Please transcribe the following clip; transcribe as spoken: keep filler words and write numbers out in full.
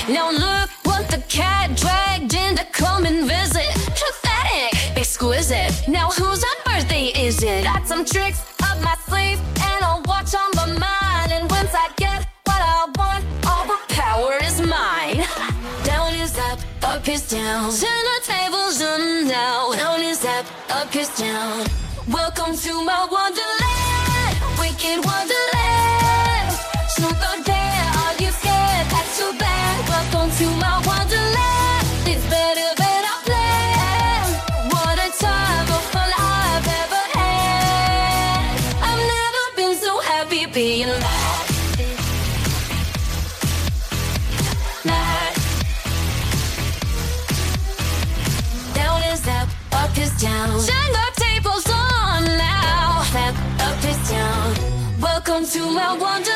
Now look what the cat dragged in to come and visit. Pathetic, exquisite. Now whose birthday is it? Got some tricks up my sleeve and a watch on my mind. And once I get what I want, all the power is mine. Down is up, up is down. Turn the tables on now. Down is up, up is down. Welcome to my wonderland, wicked wonderland. Snoop Dogg there, are you scared? That's too bad. Welcome to my wonderland. It's better than I planned. What a time of fun I've ever had. I've never been so happy being mad. Mad. Down is up, up is down. Turn the tables on now. Up is down. Welcome to my wonderland.